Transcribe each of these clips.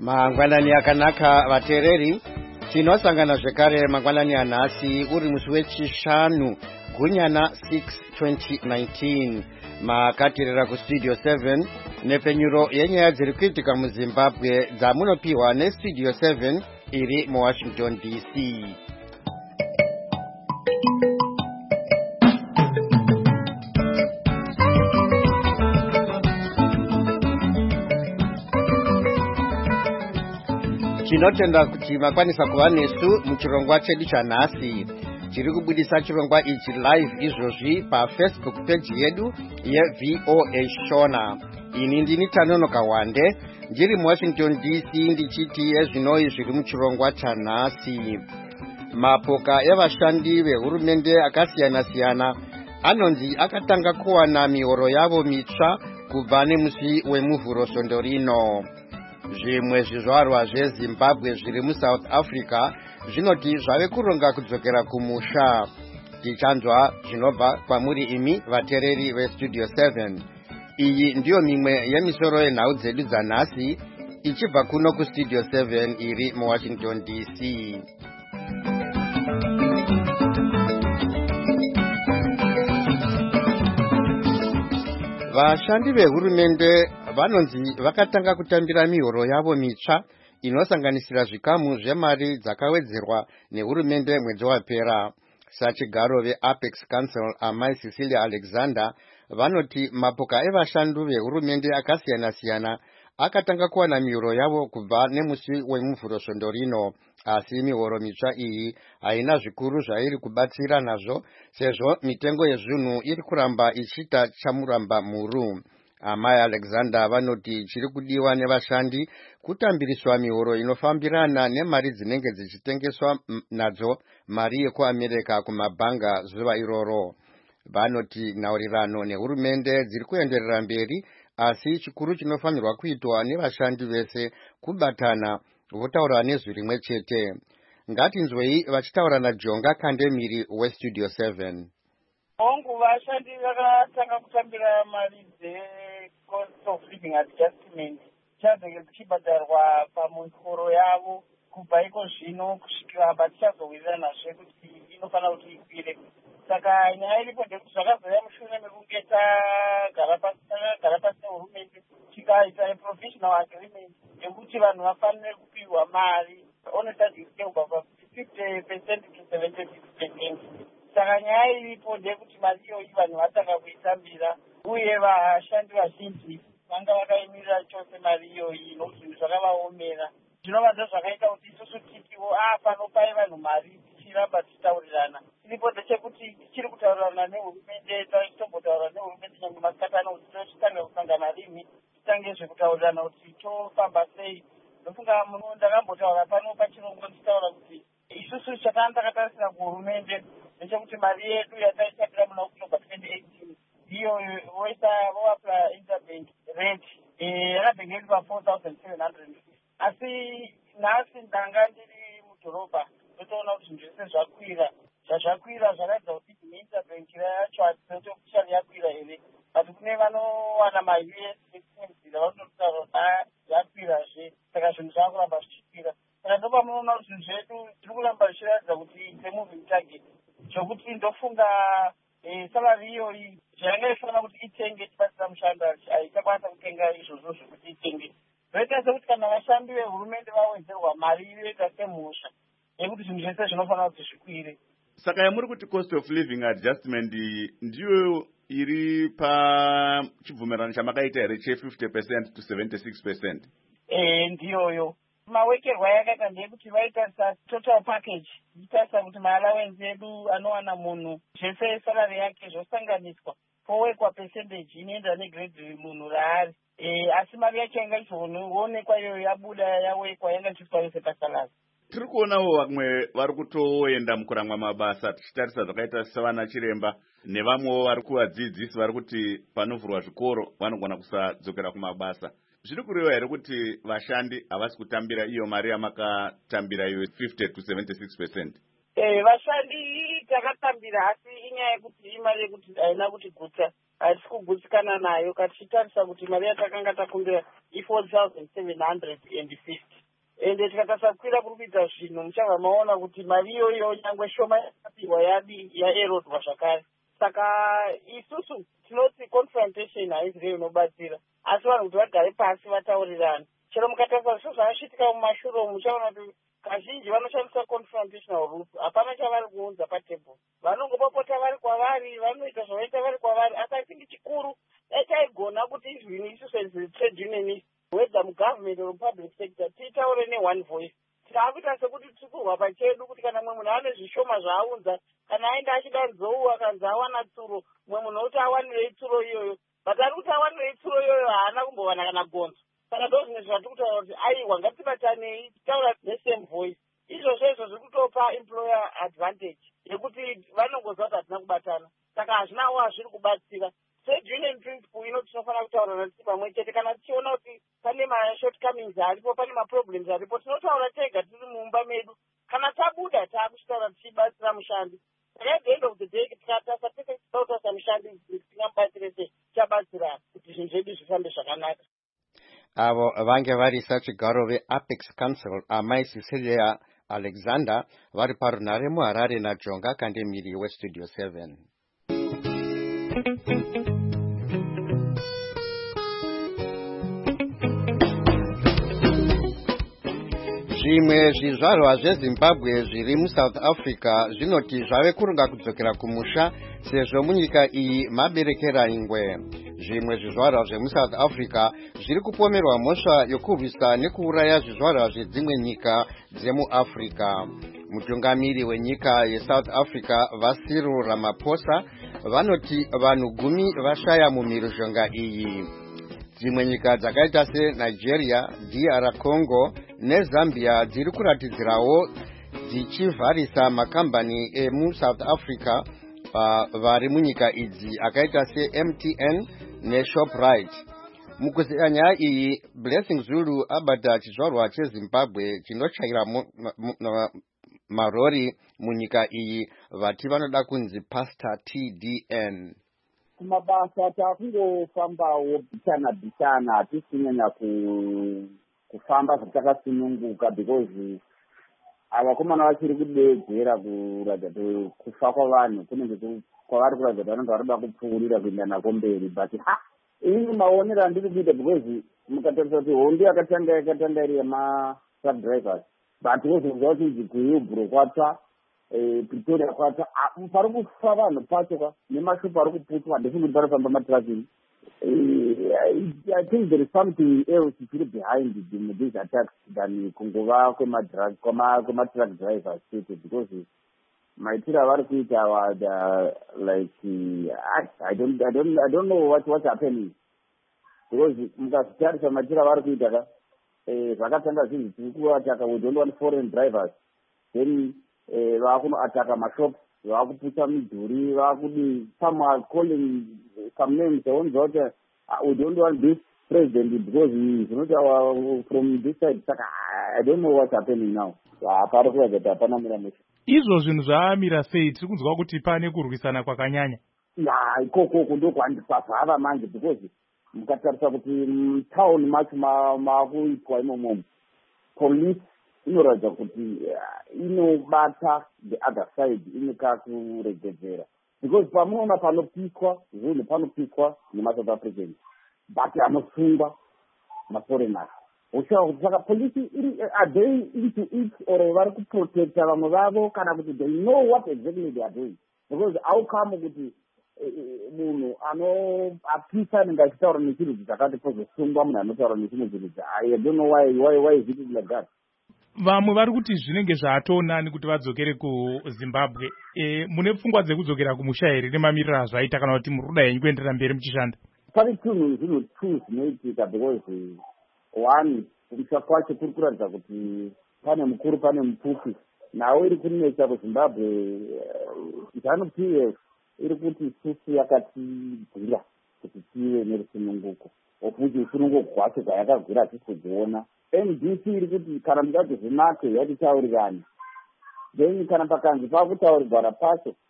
Mangwanani akanaka vatereri, tinosangana zvekare mangwanani anhasi uri musi wechishanu gunyana 6 2019. Makatirira kustudio 7 nepenyuro yenyaya dziri kuitika muZimbabwe dzamunopiwa nestudio 7 iri muWashington DC. Tinotenda kuti makwanisa kuva nesu muchirongwa chedu chanhasi. Tiri kubudisa chirongwa ichi live izvozvi paFacebook page yedu yeVOA Shona. Ini ndini Tanonoka Wande, ndiri muWashington DC ndichiti ezvinoi zviri muchirongwa chanhasi. Mapoka evashandi vehurumende akasiyana-siyana anonzi akatanga kuwana mihoro yavo mitsva kubva nemusi wemuvhuro svondo rino. Zvimwe zvizvarwa zveZimbabwe zviri muSouth Africa zvinoti zvave kuronga kudzokera kumusha. Tichanzwa zvinobva kwamuri imi vatereri vestudio 7. Iyi ndiyo mimwe yemisoro yenhau dzedu dzanhasi ichibva kuno kustudio 7 iri muWashington DC. Vashandi vehurumende vanonzi vakatanga kutambira mihoro yavo mitsva inosanganisira zvikamu zvemari dzakawedzerwa nehurumende mwedzi wapera. Sachigaro veApex Council amai Cecilia Alexander vanoti mapoka evashandi vehurumende akasiyana-siyana akatanga kuwana mihoro yavo kubva nemusi wemuvhuro svondo rino, asi mihoro mitsva iyi haina zvikuru zvairi kubatsira nazvo sezvo mitengo yezvinhu iri kuramba ichiita chamuramba muru. Amai Alexander vanoti chiri kudiwa nevashandi kutambiriswa mihoro inofambirana nemari dzinenge dzichitengeswa nadzo mari yekuAmerika kumabhanga zuva iroro. Vanoti nhaurirano nehurumende dziri kuenderera mberi, asi chikuru chinofanirwa kuitwa nevashandi vese kubatana votaura nezwi rimwe chete. Ngatinzwei vachitaura naJonga Kandemiri westudio 7. Hongu vashandi vakatanga kutambira mari dzecost of living adjustment chadzenge dzichibhadharwa pamuhoro yavo kubva iko zvino kusvikira apa tichazowiranazve kuti inofanira kuti ikwire. Saka nyaya iripo ndekuti zvakazoya mushure mekunge tagara pasi nehurumende tikaita provisional agreement yekuti vanhu vafanire kupiwa mari honestly kubva pa50% to 76%. Saka nyaya iripo ndekuti mari iyoyi vanhu vatanga kuitambira, uye vashandi vazhinji vanga vakaemirira chose mari iyoyi nokuti zvinhu zvakavaomera. Zvinova zvakaita kuti isusu titiwo panopai vanhu mari tichiramba tichitaurirana. Iripo ndechekuti tichiri kutaurirana nehurumende, titombotaura nehurumende nyange masikati ano kuti tochitanga kusangana rimi titange zvekutaurirana kuti tofamba sei. Ndofunga muno ndakambotaura pano pachirongwa ndichitaura kuti isusu takatarisira kuhurumende ndechekuti mari yedu yataishandira muna October 2018 ndiyo voapla interbank rate yakabhenge iri pa4,700. Asi nhasi ndanga ndiri mudhorobha totoona kuti zvinhu zvese zvakwira zvakaita kuti interbank yacho hatitokushani yakwira here, but kune vanowana ma-US nedzimwe vanototaura kuti yakwirazve, saka zvinhu zvaakuramba zvichikwira. Saka ndopa munoona kuti zvinhu zvedu tiri kuramba zvichiratidza kuti the moving target, zvokuti ndofunga salari iyoyi zvayanga ifanira kuti itenge tibatsira mushando haichakwanisa kutenga izvozvo zvokuti itenge. Zvoita sekuti kana vashandi vehurumende vawedzerwa mari inoita semhosva yekuti zvinhu zvese zvinofanira kuti zvikwire. Saka yamuri kuti cost of living adjustment ndiyo iri pachibvumirano chamakaita here che50% to 76%? Ndiyoyo. Mawekerwa yakaita ndeyekuti vaitarisa total package, ichitarisa kuti maallowance edu anowana munhu zvese salary yake zvosanganiswa powekwa percentage inoenda negrade munhu raari. Asi mari yacho yanga ichizoonekwa iyoyo yabuda yawekwa yanga ichiiswa yose pasalary. Tiri kuonawo vamwe vari kutoenda mukuramwa mabasa, tichitarisa zvakaita savana chiremba nevamwewo vari kuvadzidzisi vari kuti panovhurwa zvikoro vanogona kusadzokera kumabasa. Zviri kureva here kuti vashandi havasi kutambira iyo mari yamakatambira iyo 50 to 76%? Vashandi takatambira, asi inyaya yekuti imari yekuti haina kuti guta. hatisi kugutsikana nayo katichitarisa kuti mari yatakanga takumbira i4,750 ende tikatarisa kukwira kuri kuita zvinhu muchabva maona kuti mari iyoyo nyangwe shoma yakapihwa yaerodwa zvakare. Saka isusu tinoti confrontation haisi rei inobatsira, asi vanhu kuti vagare pasi vataurirana. Chero mukatarisa zvinhu zvakasvitika mumashure muchaona kuti kazhinji vanoshandisa confrontational route, hapana chavari kuunza patebhuru. Vanongopopota vari kwavari, vanoita zvavaita vari kwavari, asi atingi chikuru taigona kuti izvini isusu as trade unionist, whether mugovernment or public sector, tiitaure ne-one voice. Taakuita sekuti tiri kurwa pachedu kuti kana mwe munhu ane zvishoma zvaaunza, kana aenda achida nzou akanzi awana tsuro, mwe munhu kuti awanirei tsuro iyoyo, but ari kuti awanirei tsuro iyoyo haana kumbowana kana gonzo. Saka ndo zvimwe zvatiri kutaura kuti aiwa ngatibatanei titaura ne-same voice. Izvozvo zviri kutopa employer advantage yekuti vanongoziva kuti hatina kubatana, saka hazvinawo hazviri kubatsira. Trade union principle ino tinofanira kutaurana tiri pamwe chete. Kana tichiona kuti pane mashortcomings aripo, pane maproblems aripo, tinotaura tega tiri mumba medu. Kana tabuda taakuchitaura tichibatsira mushandi. Saka at the end of the day tikatasa tese tichitaurasa mushandi tingamubatsire sei, tichabatsirana kuti zvinhu zvedu zvifambe zvakanaka. Avo vange vari sachigaro veApex Council amai Cecilia Alexander vari parunhare muHarare naJonga Kandemiri weStudio 7. Zvimwe zvizvarwa zveZimbabwe zviri muSouth Africa zvinoti zvave kurunga kudzokera kumusha sezvo munyika iyi maberekera ingwe. Zvimwe zvizvarwa zvemuSouth Africa zviri kupomerwa mhosva yokurwisa nekuuraya zvizvarwa zvedzimwe nyika dzemuAfrica. Mutungamiri wenyika yeSouth Africa Cyril Ramaphosa vanoti vanhu 10 vashaya mumhirizhonga iyi. Dzimwe nyika dzakaita seNigeria, DR Congo neZambia dziri kuratidzirawo dzichivharisa makambani emuSouth Africa vari munyika idzi akaita seMTN neShoprite. Mukuzira nyaya iyi, Blessing Zulu abata chizvarwa cheZimbabwe chinochaira marori munyika iyi vati vanoda kunzi Pastor TDN. Kumabasa takungofambawo bishana hatisi kunyanya kufamba zvatakasununguka because avakomana vachiri kudedzera kuratidza kufa kwavanhu kunenge kwavari kuratidza kuti vanenge varikuda kupfuurira kuenda nako mberi, but ini maonero andiri kuita because mukatarisa kuti hondo yakatanga iri yemasubdrivers, but wozonzwa kuti kuhilbro kwatsva, Pretoria kwatsva, pari kufa vanhu pacho nemashopu ari kuputwa, handisi kuti parifamba matrucking. I think there is something else behind these attacks than kungova kwema-truck drivers, because maitiro avari kuita like I don't know what's happening, because mukatarisa maitiro avari kuita zvakatanga zvinhu zviri kuataka. We don't want foreign drivers, then vakunoataka mashops, vakuputsa midhuri, vakudi some are calling some names. We don't want this president because he is not from this side. I don't know what's happening now. Izvo zvinhu zvamira sei? Tiri kunzwa kuti pane kurwisana kwakanyanya. Ikoko ndokwandipazvava manje, because mukatarisa kuti town macho makuitwa imomo, police inoratidza kuti inobata the other side, inekakuregedzera, because pamunoona panopiswa zvinhu, panopiswa nemaSouth Africans, but anosungwa maforeigners. Uchawa kuti saka polisi are they into it or vari kuprotecta vamwe vavo, kana kuti they know what exactly they are doing? Because how come kuti munhu apisa anenge achitaura nechinhu chakati pozosungwa munhu anotaura nechimwe chinhu. I don't know why is it like that. Vamwe vari kuti zvinenge zvatonani kuti vadzokere kuZimbabwe. Mune pfungwa dzekudzokera kumusha here nemamiriro azvaita, kana kuti muri kuda henyu kuenderera mberi muchishanda? Pane zvinhu zvinoitika, because one, kumusha kwacho kuri kuratidza kuti pane mukuru pane mupfupi. Nawo iri kunetsa kuZimbabwe ZANU-PF iri kuti susu yakatibvira kuti tive nerusununguko, okuti rusununguko rwacho rwayakagwira hatisi kudziona. NDC iri kuti kana mungati zvinake yatitaurirani, then kana pakanzi pakutaurirwana pacho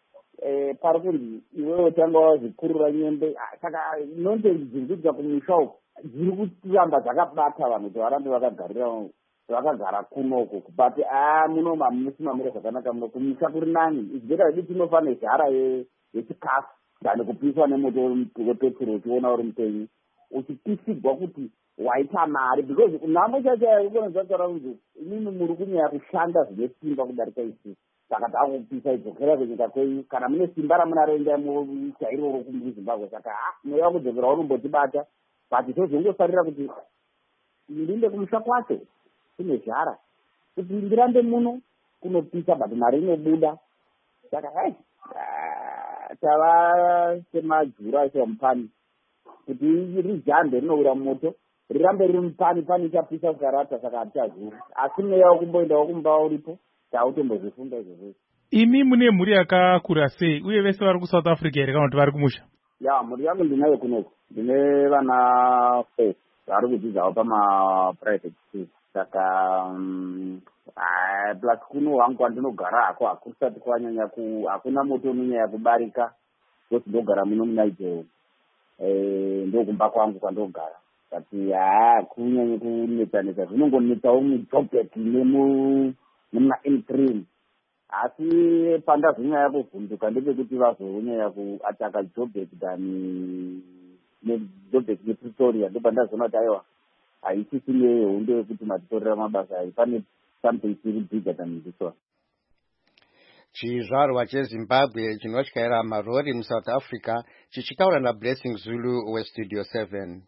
pari kunzi iwewe tanga wazvikurura nyembe. Saka nonde dziri kuita kumusha uku dziri kuramba dzakabata vanhu kuti varambe vakagara kunoko but muno hamusimamira zvakanaka muno kumusha kuri nani. Izibeta vedu tinofanira zhara yechikafu dani kupiswa nemoto wepetro uchiona uri mupenyu uchipisigwa kuti waita mari because nhamo chacho ukonazvataura kuti imimi muri kunyaya kushanda zvine simba kudarika isi saka takupisa idzokera kunyika kwenyu kana mune simba ramunaroenda chairo rokuzimbabwe saka mweya kudzokera unombotibata but tozongosarira kuti ndinde kumusha kwacho kune zhara kuti ndirambe muno kunopisa but mari inobuda saka tava semajura semupani kuti rijambe rinowira moto rirambe riri mupani pani chapisa kukarata saka hatichazviri asi mweya wokumboendawo kumba uripo tautombozvifunda izvozvo. Imi mune mhuri yakakura sei uye vese vari kuSouth Africa here kana kuti vari kumusha? Ya mhuri yangu ndinayo kunoko ndine vana 4 vari kudzidzawo pamaprivate school saka plus kuno hangu kwandinogara hako hakusati kwanyanya hakuna moto unonyanya kubarika kuti ndogara muno muNigeria ndokumba kwangu kwandogara kati kunyanya kunetsanetsa zvinongonetsawo muJoburg nemuna-N3 asi pandazonyanya kuvhunduka ndepekuti vazonyanya kuataka Joburg dhani neJoburg nePretoria ndopandazoona kuti aiwa haisisi nehondo yekuti matitorera mabasa ai pane something chiri bigger than this one. Chizvarwa cheZimbabwe chinotyaira marori muSouth Africa chichitaura naBlessing Zulu weStudio 7.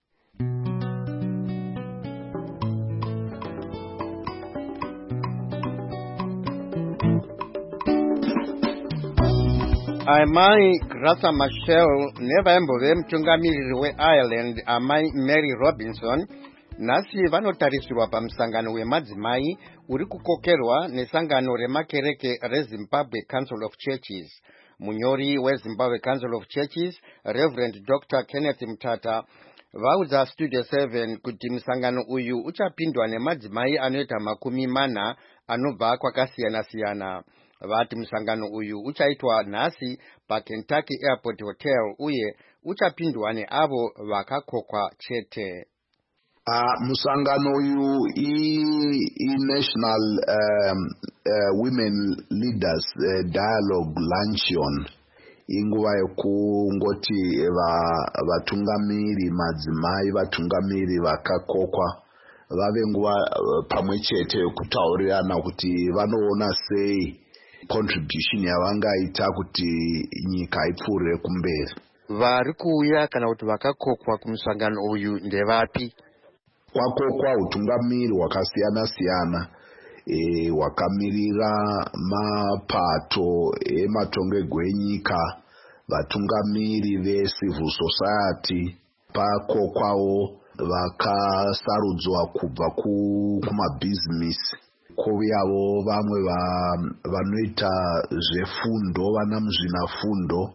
Amai Graça Machel nevaimbove mutungamiriri weIreland amai Mary Robinson nhasi vanotarisirwa pamusangano wemadzimai uri kukokerwa nesangano remakereke reZimbabwe Council of Churches. Munyori weZimbabwe Council of Churches Reverend Dr. Kenneth Mutata vaudza Studio 7 kuti musangano uyu uchapindwa nemadzimai anoita 40 anobva kwakasiyana-siyana. Vati musangano uyu uchaitwa nhasi paKentucky Airport Hotel uye uchapindwa neavo vakakokwa chete. Musangano uyu i-National Women Leaders Dialogue Luncheon inguva yekungoti vatungamiri madzimai vatungamiri vakakokwa vave nguva pamwe chete yekutaurirana kuti vanoona sei contribution yavangaita kuti nyika ipfuurire kumberi. Vari kuuya kana kuti vakakokwa kumusangano uyu ndevapi? Kwakokwa utungamiri hwakasiyana-siyana hwakamirira mapato ematongerwo enyika, vatungamiri vecivil society, pakokwawo vakasarudzwa kubva kumabhizinesi, kouyawo vamwe vanoita zvefundo, vana muzvinafundo,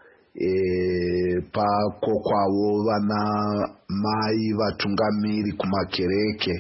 pakokwawo vana mai vatungamiri kumakereke,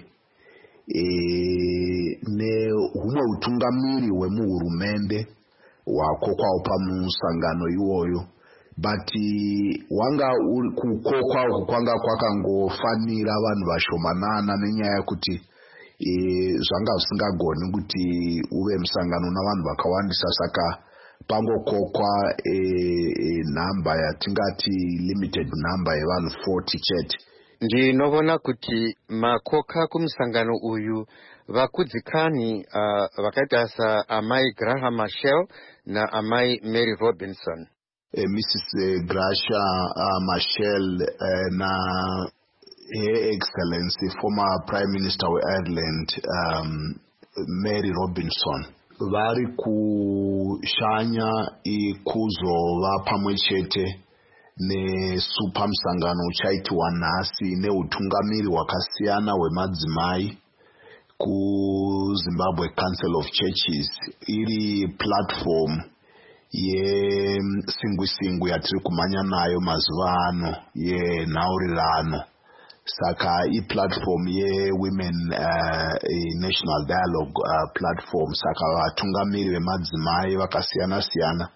nehumwe utungamiri hwemuhurumende hwakokwawo pamusangano iwoyo. But wanga kukokwa uku kwanga kwakangofanira vanhu vashomanana nenyaya yekuti zvanga zvisingagoni kuti uve musangano navanhu vakawandisa, saka pangokokwa nhamba yatingati limited number yevanhu 40 chete. Ndinoona kuti makoka kumusangano uyu vakudzikani vakaita saamai Graham Machel naamai Mary Robinson. Mrs. Gracia Machel na Her Excellency former Prime Minister of Ireland Mary Robinson vari kushanya kuzova pamwe chete nesupa musangano uchaitiwa nhasi neutungamiri hwakasiyana hwemadzimai kuZimbabwe Council of Churches, iri platform yesingwisingwi yatiri kumhanya nayo mazuva ano yenhaurirano. Saka i-platform ye-Women National Dialogue platform. Saka vatungamiri vemadzimai vakasiyana-siyana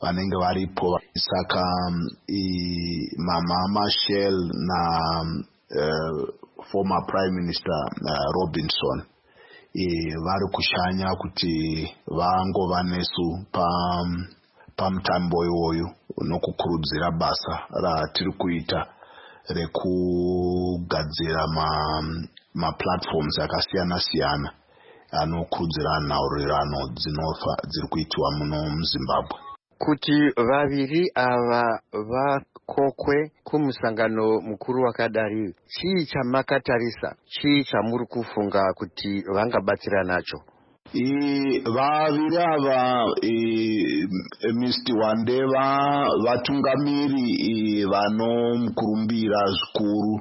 vanenge varipo. Saka Mama Machel na former Prime Minister Robinson vari kushanya kuti vangova nesu pamutambo iwoyu nokukurudzira basa ratiri kuita rekugadzira maplatforms akasiyana siyana anokurudzira nhaurirano dziri kuitiwa muno muZimbabwe. Kuti vaviri ava vakokwe kumusangano mukuru wakadari, chii chamakatarisa, chii chamuri kufunga kuti vangabatsira nacho? Vaviri ava Mr. Wandeva vatungamiri vanomukurumbira zvikuru.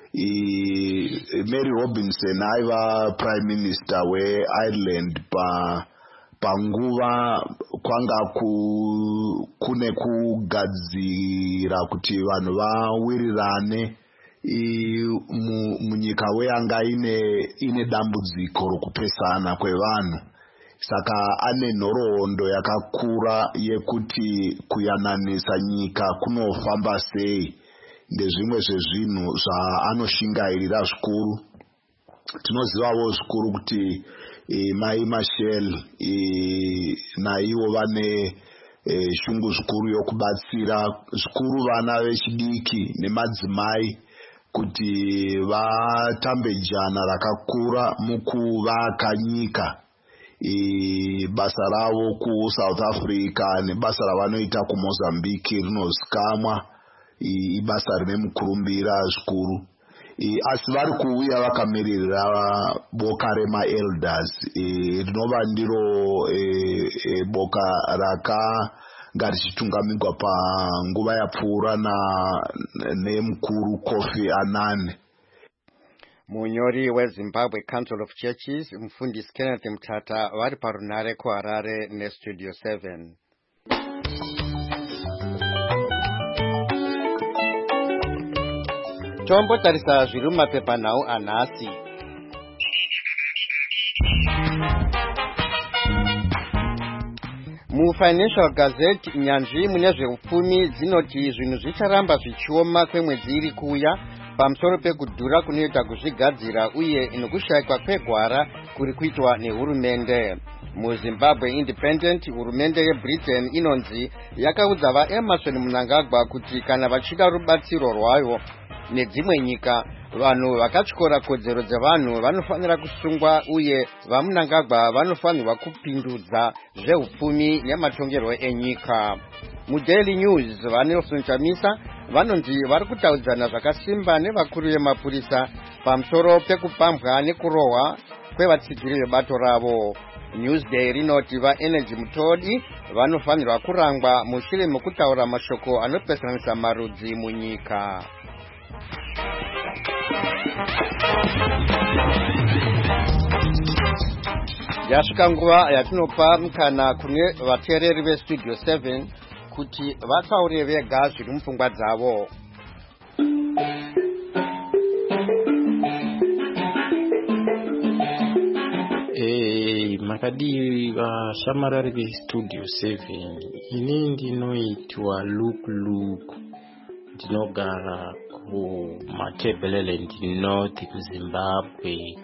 Mary Robinson aiva Prime Minister weIreland panguva kwanga kune kugadzira kuti vanhu vawirirane munyika yanga ine dambudziko rokupesana kwevanhu. Saka ane nhoroondo yakakura yekuti kuyananisa nyika kunofamba sei ndezvimwe zvezvinhu zvaanoshingairira zvikuru. Tinozivawo zvikuru kuti Mai Machel naivo vane shungu zvikuru yokubatsira zvikuru vana vechidiki nemadzimai kuti vatambe jana rakakura mukuvaka nyika. Basa ravo kuSouth Africa nebasa ravanoita kuMozambique rinozikamwa, ibasa rine mukurumbira zvikuru. Asi vari kuuya vakamirira boka remaelders rinova ndiro boka rakanga richitungamirwa panguva yapfuura nemukuru Kofi Annan. Munyori weZimbabwe Council of Churches, Mufundisi Kenneth Mtata, vari parunare kuHarare neStudio 7. Tombotarisa zviri mumapepanhau anhasi. MuFinancial Gazette, nyanzvi mune zveupfumi dzinoti zvinhu zvicharamba zvichioma kwemwedzi iri kuuya pamusoro pekudhura kunoita kuzvigadzira uye nokushayikwa kwegwara kuri kuitwa nehurumende. MuZimbabwe Independent, hurumende yeBritain inonzi yakaudza vaEmerson Mnangagwa kuti kana vachida rubatsiro rwayo nedzimwe nyika, vanhu vakatyora kodzero dzevanhu vanofanira kusungwa uye vaMnangagwa vanofanirwa kupindudza zveupfumi nematongerwo enyika. MuDaily News, vaNelson Chamisa vanonzi vari kutaudzana zvakasimba nevakuru vemapurisa pamusoro pekupambwa nekurohwa kwevatsigiri vebato ravo. Newsday rinoti vaEnergy Mutodi vanofanirwa kurangwa mushure mekutaura mashoko anopesanisa marudzi munyika. Yasvika nguva yatinopa mukana kune vateereri veStudio 7 kuti vatsaure vega zviri mupfungwa dzavo. Makadii vashamarari veStudio 7, ini ndinoitwa Luke, ndinogara kuMatabeleland North kuZimbabwe.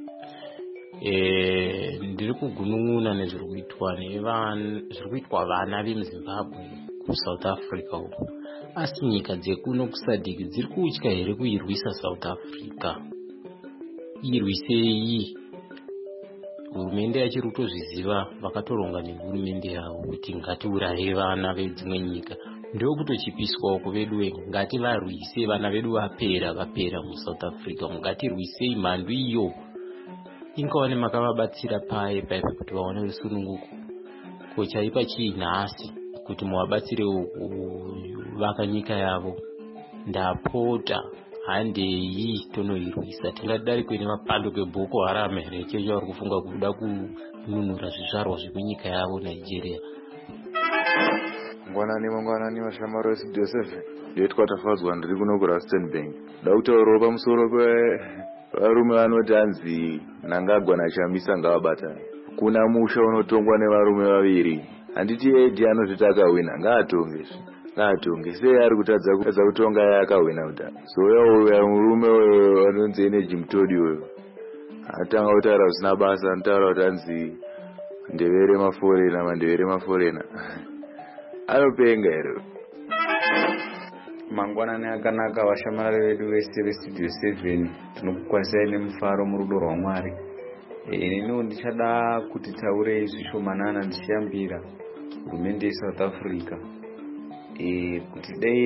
Ndiri kugunun'una nezviri kuitwa vana vemuZimbabwe kuSouth Africa uko. Asi nyika dzekuno kuSADC dziri kutya here kuirwisa South Africa? Irwisei? Hurumende yachiri kutozviziva, vakatoronga nehurumende yavo kuti ngatiuraye vana vedzimwe nyika. Ndokutochipiswawo kuvedu wengu, ngativarwise vana vedu vapera muSouth Africa. Ngatirwisei mhandu iyo. Ingawane makavabatsira paye kuti vaone rusununguko. Ko chaipa chii nhasi kuti muvabatsire kuvaka nyika yavo? Ndapota handei tonoirwisa. Tingadarikwe nemapanduko eBoko Haram here checho vari kufunga kuda kununura zvizvarwa zvemunyika yavo Nigeria. Mangwanani vashamari veStudio 7, ndoitwa Tafadzwa, ndiri kuno kuRustenburg. Ndoda kutaurawo pamusoro pevarume vanoti hanzi Mnangagwa naChamisa ngavabatane. Kuna musha unotongwa nevarume vaviri, handiti edi anototi akawina ngaatonge sei ari kutadza kutonga yakawina kudhara. So uya murume uyo anonzi Energy Mutodi uyo atanga kutaura usina basa, anotaura kuti anzi mandevere maforena anopenga ero. Mangwanani akanaka vashamarari vedu vese Studio 7, tinokukwanisai nemufaro murudo rwaMwari. Inini ndichada kuti taure zvishomanana ndichiyambira hurumende yeSouth Africa kuti dai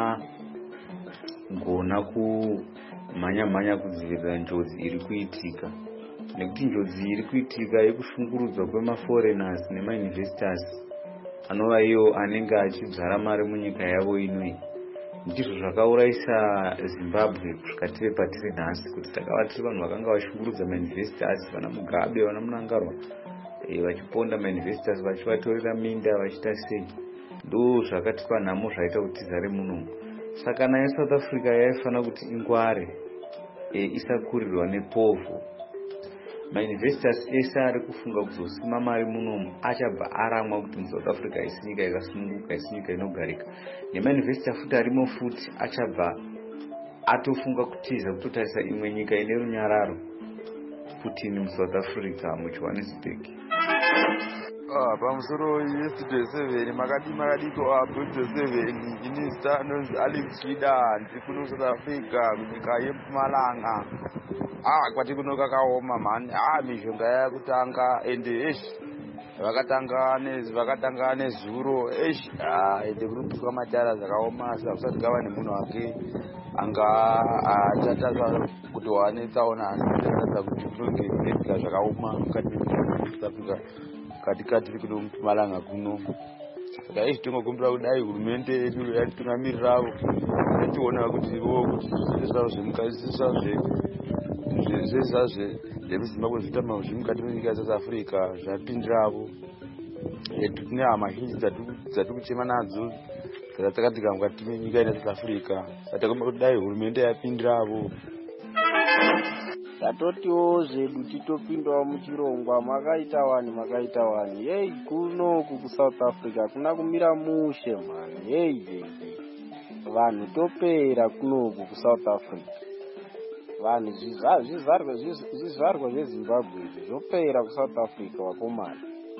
yagona kumhanya kudzivirira njodzi iri kuitika, nekuti njodzi iri kuitika yekushungurudzwa kwemaforeigners nemainvestors anova iyo anenge achidzara mari munyika yavo inoi. Ndizvo zvakauraisa Zimbabwe kusvika tiri patiri nhasi, kuti takava tiri vanhu vakanga vashungurudza mainvestors, vana Mugabe, vana Munangarwa, vachiponda mainvestors, vachivatorera minda, vachita sei. Ndo zvakatipa nhamo zvaita kuti tizare muno. Saka nayo South Africa yaifana kuti ingware, isakurirwa nepovhu. Mainvestors ese ari kufunga kuzosima mari munomu achabva aramwa kuti South Africa isi nyika yakasununguka, isi nyika inogarika. Nemainvestor futi arimo futi achabva atofunga kutiza kutotarisa imwe nyika ine runyararo kuti ni South Africa muJohannesburg. Pamusoro yeStudio 7 makadiko Studio 7 inista anonzi Alex Chida ndikuno South Africa kunyika yeMpumalanga. Kwati kuno kakaoma mani. Mishonga yakutanga ende vakatanga nezuro ende kunotuka matara zvakaoma, kusati kava nemunhu wake anga achatasva kuti wanetsaona anoratidza kuti kunonge kunoitika zvakaoma mukati meSouth Africa katikati kuno Mpumalanga kuno. Saka tingokumbira kudai hurumende yedu yatitungamirirawo tiona kuti zvesazve zvemuZimbabwe zvitama zvimukati menyika yeSouth Africa zvapindiravo. Tine hama zhinji dzati kuchema nadzo dzakatika mukati menyika yeSouth Africa. Takomba kuti dai hurumende yapindiravo. Tatotiwo zvedu titopindawo muchirongwa makaita wani yei kunoku kuSouth Africa kuna kumira mushe mani yei vanhu topera kunoku kuSouth Africa. Vanhu zvizvarwa zveZimbabwe zvopera kuSouth Africa wakomana.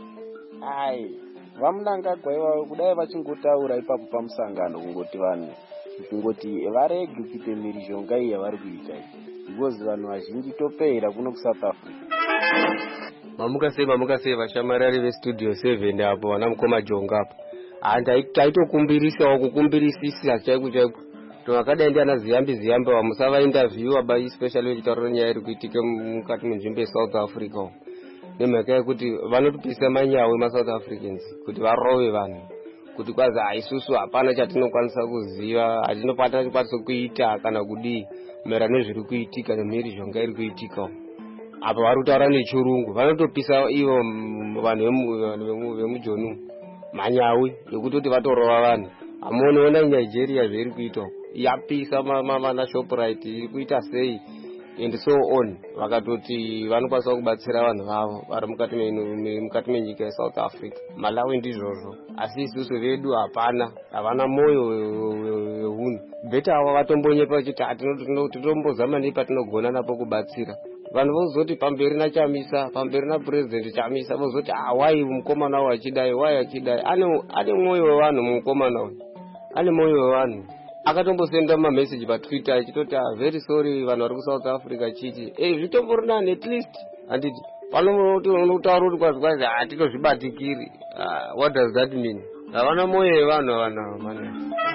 Vamunangagwa kudai vachingotaura ipapo pamusangano kungoti vanhu kungoti varege kuite mhirizhonga iyi yavari kuita because vanhu vazhinji topera kuno kuSouth Africa. Mamuka sei vashamarari veStudio 7 apo vana Mukoma Jonga apo. Taitokumbirisawo kukumbirisisa chaiko vakadai ndiana ziyambi vamusava interview especially vechitaura nyaya iri kuitika mukati menzvimbo yeSouth Africa nemhaka yekuti vanotopisa manyawe maSouth Africans kuti varove vanhu kuti kwazi isusu hapana chatinokwanisa kuziva, hatinokwanisa kuita kana kudii maererano nezviri kuitika nemhirizhonga iri kuitika. Apa vari kutaura nechirungu, vanotopisa ivo vanhu vemujonu manyawi yekutoti vatorova vanhu. Amuoneona Nigeria zviri kuita yapisa mana Shoprite iri kuita sei and so on. Vakatoti vanokwanisa kubatsira vanhu vavo vari mukati menyika yeSouth Africa. Malawi ndizvozvo, asi isusu vedu hapana, havana moyo wehunhu. Bheta ava vatombonyepa vachiti tinombozama nei patinogona napo kubatsira. Vanhu vozoti pamberi naChamisa, pamberi naPresident Chamisa vozoti wai mukomana wachidai, wai achidai. Ane moyo wevanhu mukomana uyu, ane moyo wevanhu. Akatombosenda mamessage paTwitter achitoti very sorry vanhu vari kuSouth Africa chiti zvitombori nani at least handiti panotaura kuti kwazi hatitozvibatikiri. What does that mean? Havana moyo wevanhu vanhu.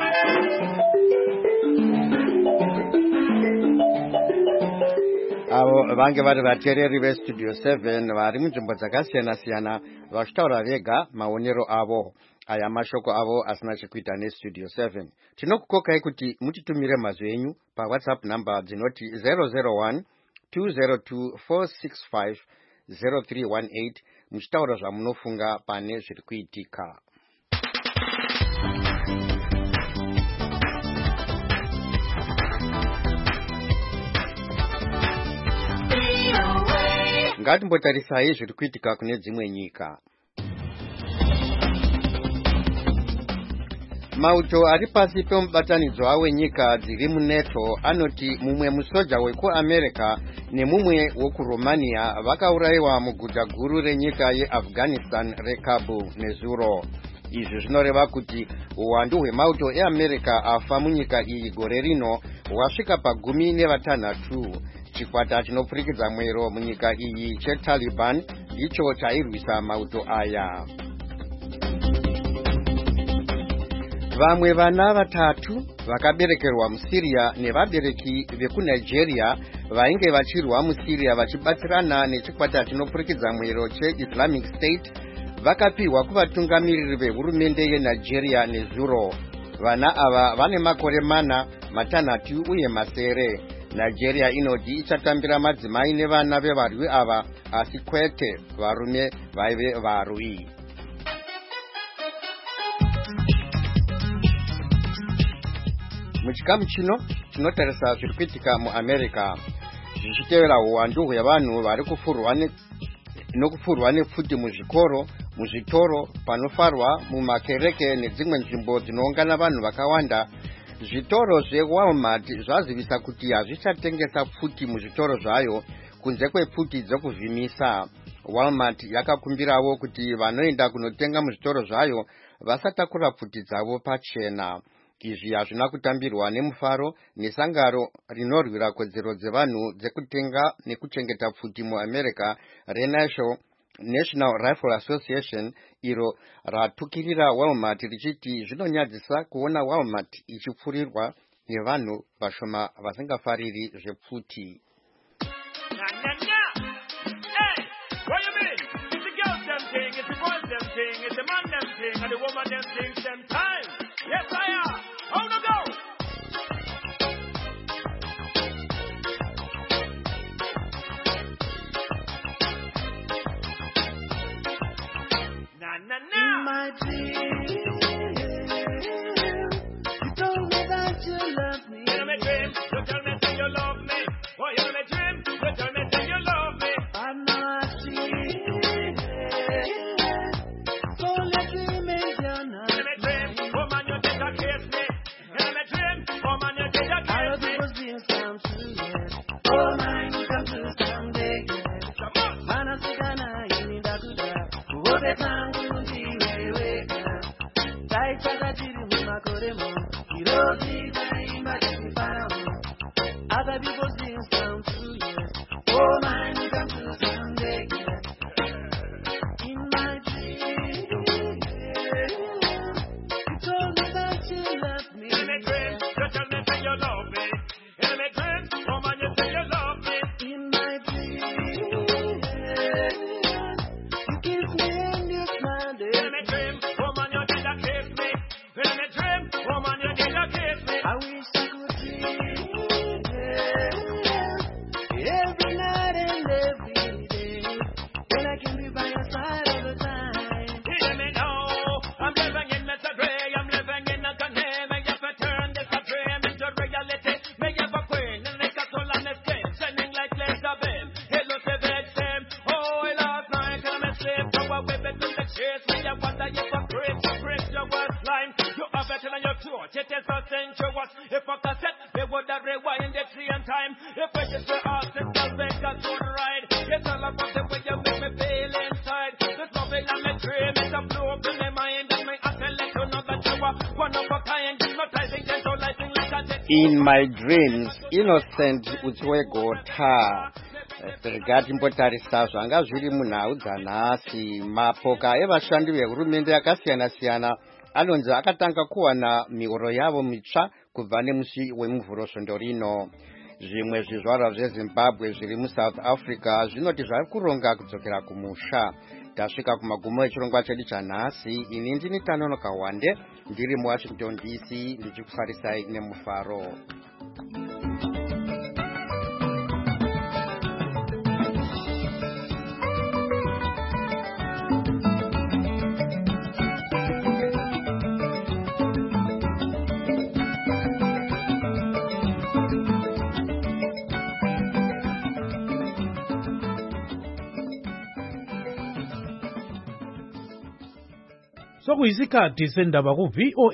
Avo vange vari vateereri veStudio 7 vari munzvimbo dzakasiyana-siyana vachitaura vega maonero avo. Aya mashoko avo asina chekuita neStudio 7. Tinokukokai kuti mutitumire mazwi enyu paWhatsApp number dzinoti 001 202 465 0318 muchitaura zvamunofunga pane zviri kuitika. Ngatimbotarisai zviri kuitika kune dzimwe nyika. Mauto ari pasi pemubatanidzo wenyika dziri muNATO anoti mumwe musoja wekuAmerica nemumwe wokuRomania vakaurayiwa muguta guru renyika yeAfghanistan reKabul nezuro. Izvi zvinoreva kuti uwandu hwemauto eAmerica afa munyika iyi gore rino hwasvika pa16. Chikwata chinopfurikidza mwero munyika iyi cheTaliban ndicho chairwisa mauto aya. Vamwe vana vatatu vakaberekerwa muSyria nevabereki vekuNigeria vainge vachirwa muSyria vachibatsirana nechikwata chinopfurikidza mwero cheIslamic State vakapiwa kuvatungamiriri vehurumende yeNigeria nezuro. Vana ava vane makore 4, 6 uye 7. Nigeria inoti ichatambira madzimai nevana vevarwi ava asi kwete varume vaive varwi. Muchikamu chino chinotarisa zviri kuitika muAmerica zvichitevera uwandu hwevanhu vari kufurwa nepfuti muzvikoro, muzvitoro, panofarwa, mumakereke nedzimwe nzvimbo dzinoungana vanhu vakawanda. Zvitoro zveWalmart zvazivisa kuti hazvichatengesa pfuti muzvitoro zvayo kunze kwepfuti dzokuvhimisa. Walmart yakakumbirawo kuti vanoenda kunotenga muzvitoro zvayo vasatakura pfuti dzavo pachena. Izvi hazvina kutambirwa nemufaro nesangano rinorwira kodzero dzevanhu dzekutenga nekuchengeta pfuti muAmerica reNational Rifle Association, iro ratukirira Walmart richiti zvinonyadzisa kuona Walmart ichipfurirwa nevanhu vashoma vasingafariri zvepfuti. In my dream, you told me that you love me. In my dream, you tell me that you love me. Oh, in my dream, you tell me that you love me. I'm not dreaming, so let me make you know. In my dream, woman, you did not kiss me. In my dream, woman, you did not kiss me. All of those come true, yes. Oh, mine come true someday, yes. Man, I see that I need that good. Oh, the time. Other people's dreams come true, yes. Oh, mine come true someday, yes. In my dream, you told me that you love me. In my dream, you tell me that you love me. In my dream, oh man, you say you love me. In my dream, you kiss me and you smile. In my dream, oh man, you did not kiss me. In my dream, oh man, you did not kiss me. I wish I could dream every night and every day, when I can be by your side all the time. Hear me now, I'm living in Mr. Gray, I'm living in a gun. May you turn this a dream into reality. May you have a queen and make a soul on the skin, shining like laser beam. Hello to bed same. Oh, last night I'm asleep, so I whip it to the chase. May you wonder if I break your worst line. You have it in your throat, it is so sensuous. If I cassette, they would have rewind it 3 and time. If I just were asked and tell me that's all right. It's all about the way you make me feel inside. There's nothing on my dream, it's a blow up in my mind. And my uncle let you know that you are one of a kind. Hypnotizing, tantalizing like a jet. In my dreams, Innocent Utswegota. Brigati mbotarisa zvanga zviri munhau dzanhasi. Mapoka evashandi vehurumende yakasiyana-siyana anonzi akatanga kuwana mihoro yavo mitsva kubva nemusi wemuvhuro svondo rino. Zvimwe zvizvarwa zveZimbabwe zviri muSouth Africa zvinoti zvari kuronga kudzokera kumusha. Tasvika kumagumo echirongwa chedu chanhasi. Ini ndini Tanonoka Wande ndiri muWashington DC ndichikufarisai nemufaro. Sokuyisikhathi sendaba ku VOA